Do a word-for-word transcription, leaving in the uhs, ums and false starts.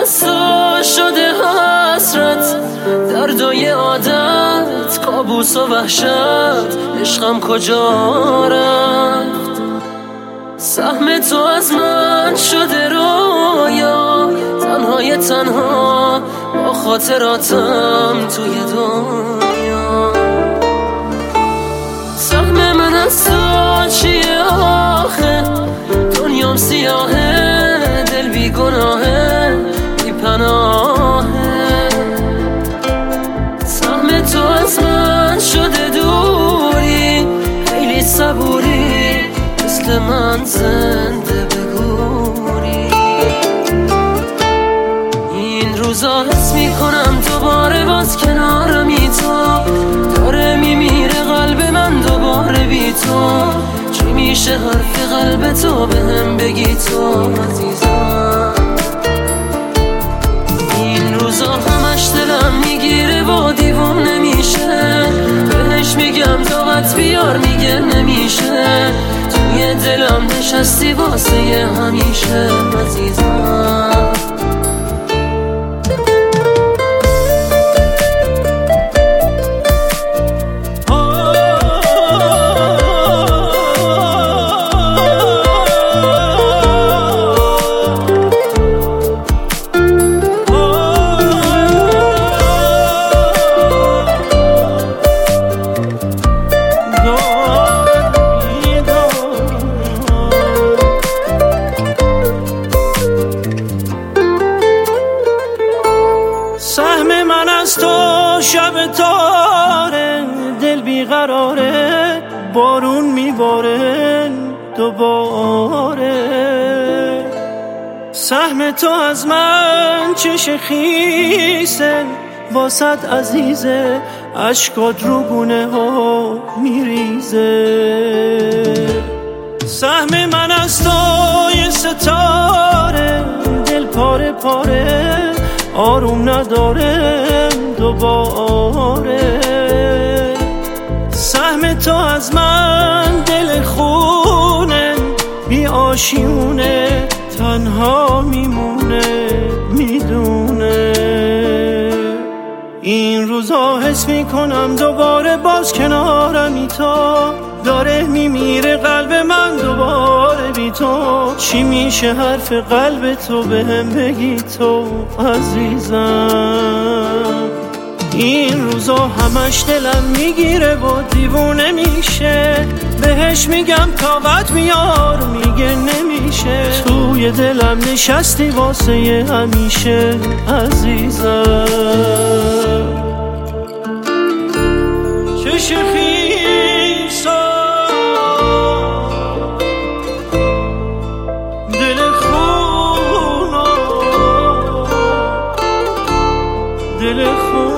از تو شده حسرت، دردای عادت، کابوس و وحشت، عشقم کجا رفت؟ سهم تو از من شده رویا، تنهای تنها با خاطراتم توی دنیا. سهم من از تو چیه آخه؟ دنیام سیاهه، دل بی گناهه، بی پناهه. سهم تو از من شده دوری، خیلی صبوری، مثل من زنده بگوری. این روزا حس میکنم دوباره باز کنارمی تو، داره میمیره قلب من دوباره بی تو. چی میشه حرف قلب تو بهم بگی تو عزیزم؟ این روزا همش دلم میگیره و دیوونه میشه، بهش میگم طاقت بیار میگه نمیشه. توی دلم نشستی واسه همیشه عزیزم. سهم من از تو شب تاره، دل بیقراره، بارون میباره دوباره. سهم تو از من چش خیسه، واسط عزیزه، اشکات رو گونه ها میریزه. سهم من از تو یه ستاره، دل پاره پاره، آروم نداره دوباره. سهم تو از من دل خونه، بی آشیونه، تنها میمونه میدونه. این روزا حس میکنم دوباره باز کنارمی تو، داره میمیره قلب من دوباره بی تو. چی میشه حرف قلب تو بهم بگی تو عزیزم؟ این روزا همش دلم میگیره و دیوونه میشه، بهش میگم طاقت میار میگه نمیشه. توی دلم نشستی واسه همیشه عزیزم. چش خیسا دل خونا، دل خونا